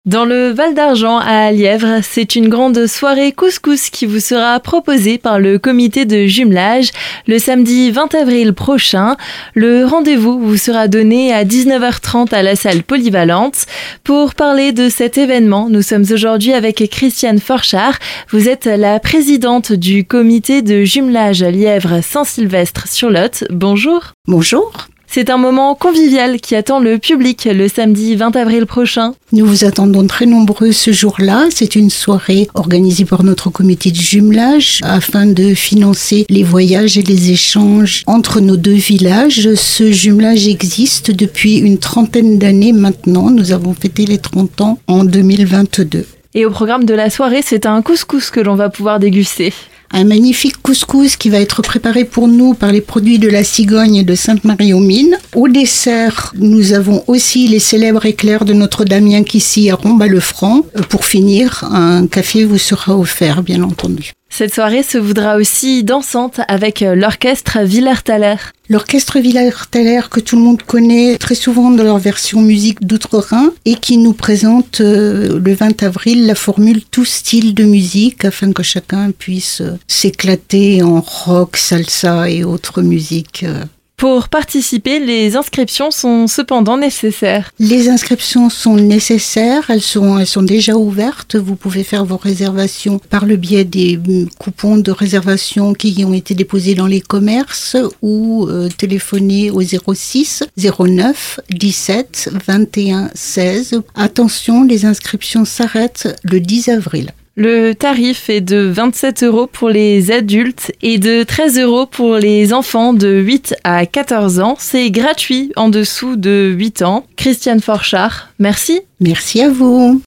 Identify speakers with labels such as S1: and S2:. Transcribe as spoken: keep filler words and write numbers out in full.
S1: Dans le Val d'Argent à Lièvre, c'est une grande soirée couscous qui vous sera proposée par le comité de jumelage le samedi vingt avril prochain. Le rendez-vous vous sera donné à dix-neuf heures trente à la salle polyvalente. Pour parler de cet événement, nous sommes aujourd'hui avec Christiane Forchard. Vous êtes la présidente du comité de jumelage Lièvre-Saint-Sylvestre-sur-Lot. Bonjour.
S2: Bonjour.
S1: C'est un moment convivial qui attend le public le samedi vingt avril prochain.
S2: Nous vous attendons très nombreux ce jour-là. C'est une soirée organisée par notre comité de jumelage afin de financer les voyages et les échanges entre nos deux villages. Ce jumelage existe depuis une trentaine d'années maintenant. Nous avons fêté les trente ans en deux mille vingt-deux.
S1: Et au programme de la soirée, c'est un couscous que l'on va pouvoir déguster.
S2: Un magnifique couscous qui va être préparé pour nous par les produits de la Cigogne de Sainte-Marie-aux-Mines. Au dessert, nous avons aussi les célèbres éclairs de Notre-Dame qu'ici à Romba-le-Franc. Pour finir, un café vous sera offert, bien entendu.
S1: Cette soirée se voudra aussi dansante avec l'orchestre Villers-Thaler.
S2: L'orchestre Villers-Thaler que tout le monde connaît très souvent dans leur version musique d'outre-Rhin et qui nous présente euh, le vingt avril la formule tout style de musique afin que chacun puisse euh, s'éclater en rock, salsa et autres musiques. Euh.
S1: Pour participer, les inscriptions sont cependant nécessaires.
S2: Les inscriptions sont nécessaires, elles sont, elles sont déjà ouvertes. Vous pouvez faire vos réservations par le biais des coupons de réservation qui ont été déposés dans les commerces ou euh, téléphoner au zéro six zéro neuf dix-sept vingt et un seize. Attention, les inscriptions s'arrêtent le dix avril.
S1: Le tarif est de vingt-sept euros pour les adultes et de treize euros pour les enfants de huit à quatorze ans. C'est gratuit en dessous de huit ans. Christiane Forchard, merci.
S2: Merci à vous.